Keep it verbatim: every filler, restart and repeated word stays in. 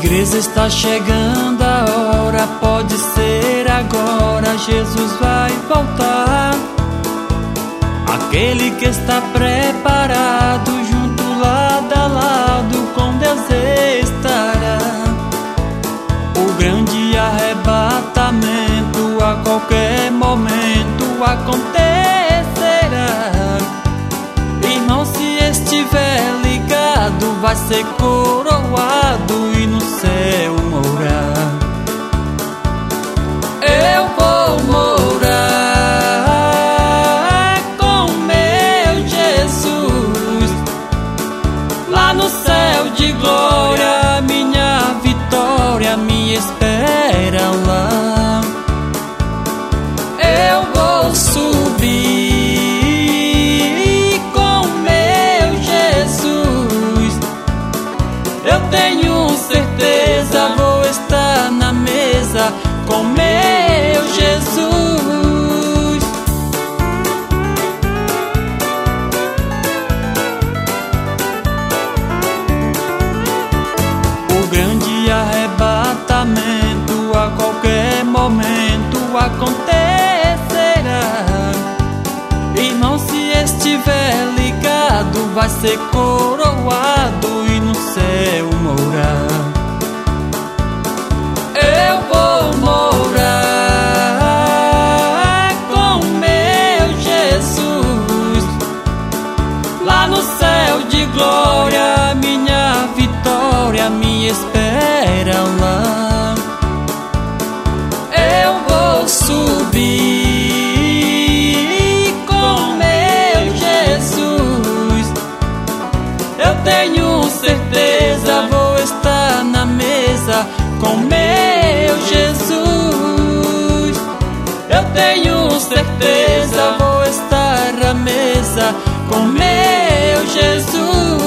igreja está chegando a hora, pode ser agora, Jesus vai voltar. Aquele que está preparado, junto lado a lado com Deus estará. O grande arrebatamento a qualquer momento acontecerá. Irmão, se estiver ligado, vai ser coroado e no céu morar. Eu vou morar com meu Jesus lá no céu de glória. Minha vitória me espera lá. Eu vou subir com meu Jesus. Eu tenho certeza, vou estar na mesa com meu Jesus. O grande arrebatamento a qualquer momento acontecerá. Irmão, se estiver ligado, vai ser coroado e no céu morar. Eu vou morar com meu Jesus lá no céu de glória. Minha vitória me espera lá. Eu vou subir com meu Jesus. Eu tenho certeza, vou estar na mesa com meu Jesus. Eu tenho certeza, vou estar à mesa com meu Jesus.